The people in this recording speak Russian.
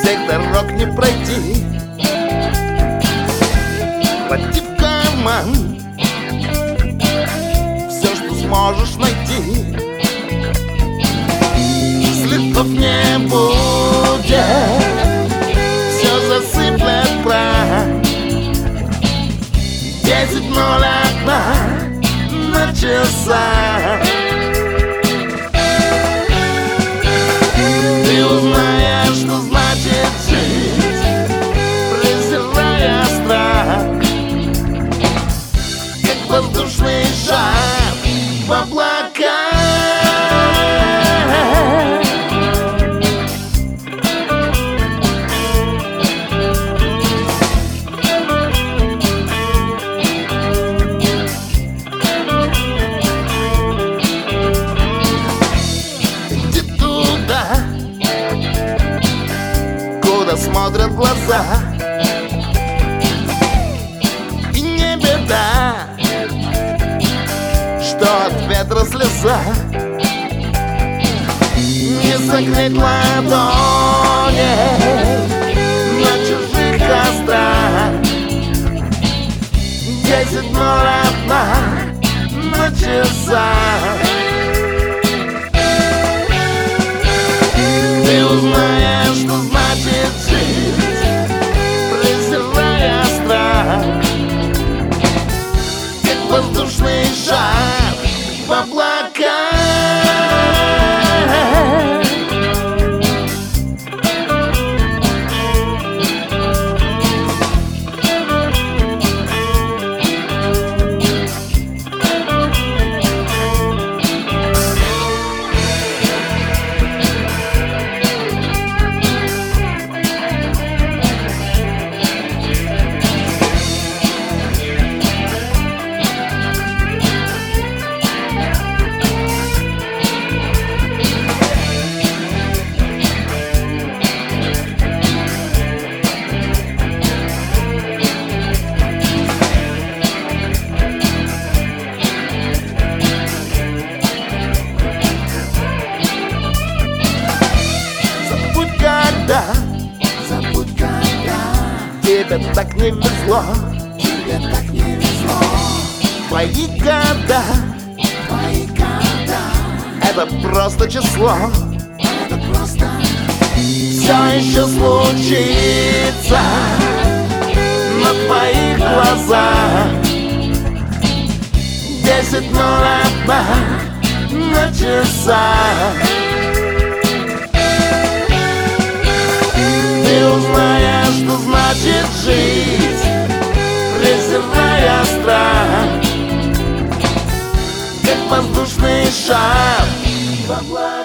всех дорог не пройти. Хвати в карман все, что сможешь найти. Следов не будет, все засыплет прах. 10:01 на часах. Ты узнаешь, что значит жить, презирая страх, как воздушный шар в облаках. Смотрят глаза, и не беда, что от ветра слеза не согреть ладони на чужих кострах. 10:01 на часах. Ты узнаешь, что значит жить, презирая страх, как воздушный шар в облаках. Забудь, когда тебе так не везло, Твои года это просто число. Все еще случится на твоих глазах. 10:01 на часах. Ты узнаешь, что значит жить, презирая страх, как воздушный шар в облаках.